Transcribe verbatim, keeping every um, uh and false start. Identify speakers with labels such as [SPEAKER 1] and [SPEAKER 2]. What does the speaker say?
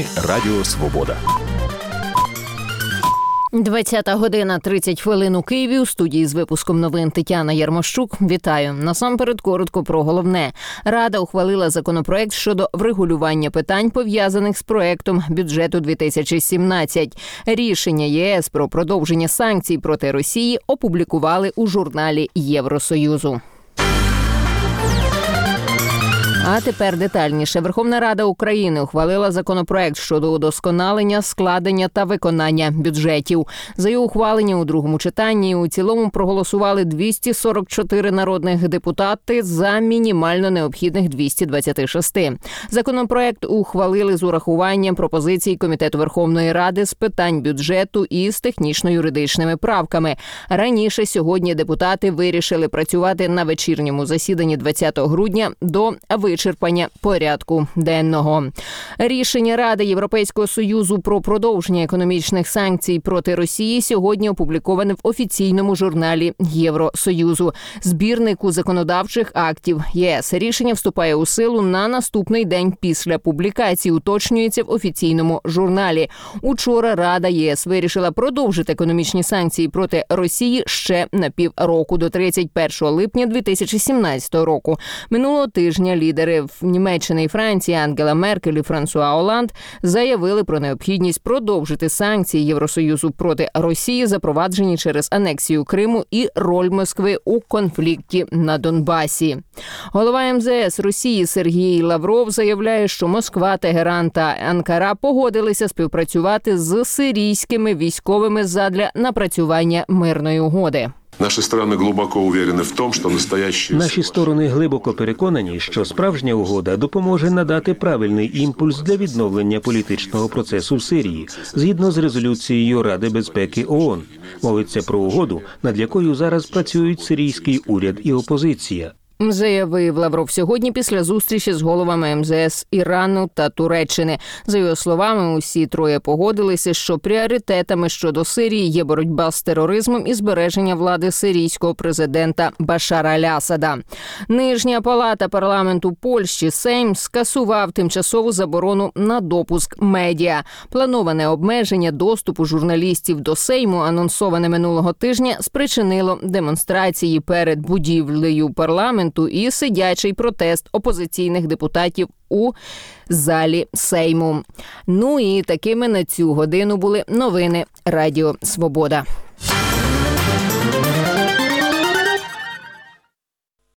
[SPEAKER 1] ефірі Радіо Свобода.
[SPEAKER 2] двадцята година тридцять хвилин у Києві. У студії з випуском новин Тетяна Ярмощук. Вітаю. Насамперед коротко про головне. Рада ухвалила законопроект щодо врегулювання питань, пов'язаних з проектом бюджету дві тисячі сімнадцять. Рішення ЄС про продовження санкцій проти Росії опублікували у журналі Євросоюзу. А тепер детальніше. Верховна Рада України ухвалила законопроект щодо удосконалення, складення та виконання бюджетів. За його ухвалення у другому читанні у цілому проголосували двісті сорок чотири народних депутати за мінімально необхідних двісті двадцять шість. Законопроект ухвалили з урахуванням пропозицій Комітету Верховної Ради з питань бюджету і з технічно-юридичними правками. Раніше сьогодні депутати вирішили працювати на вечірньому засіданні двадцятого грудня до вичерпання порядку денного. Рішення Ради Європейського Союзу про продовження економічних санкцій проти Росії сьогодні опубліковане в офіційному журналі Євросоюзу, збірнику законодавчих актів ЄС. Рішення вступає у силу на наступний день після публікації, уточнюється в офіційному журналі. Учора Рада ЄС вирішила продовжити економічні санкції проти Росії ще на півроку, до тридцять першого липня дві тисячі сімнадцятого року. Минулого тижня лідери в Німеччини і Франції Ангела Меркель і Франсуа Оланд заявили про необхідність продовжити санкції Євросоюзу проти Росії, запроваджені через анексію Криму і роль Москви у конфлікті на Донбасі. Голова ем зе ес Росії Сергій Лавров заявляє, що Москва, Тегеран та Анкара погодилися співпрацювати з сирійськими військовими задля напрацювання мирної угоди.
[SPEAKER 3] Наші сторони глибоко уверені в тому, що настоящі...
[SPEAKER 4] Наші сторони глибоко переконані, що справжня угода допоможе надати правильний імпульс для відновлення політичного процесу в Сирії, згідно з резолюцією Ради безпеки ООН. Мовиться про угоду, над якою зараз працюють сирійський уряд і опозиція.
[SPEAKER 2] Заявив Лавров сьогодні після зустрічі з головами ем зе ес Ірану та Туреччини. За його словами, усі троє погодилися, що пріоритетами щодо Сирії є боротьба з тероризмом і збереження влади сирійського президента Башара аль-Асада. Нижня палата парламенту Польщі Сейм скасував тимчасову заборону на допуск медіа. Плановане обмеження доступу журналістів до Сейму, анонсоване минулого тижня, спричинило демонстрації перед будівлею парламенту і сидячий протест опозиційних депутатів у залі Сейму. Ну і такими на цю годину були новини Радіо Свобода.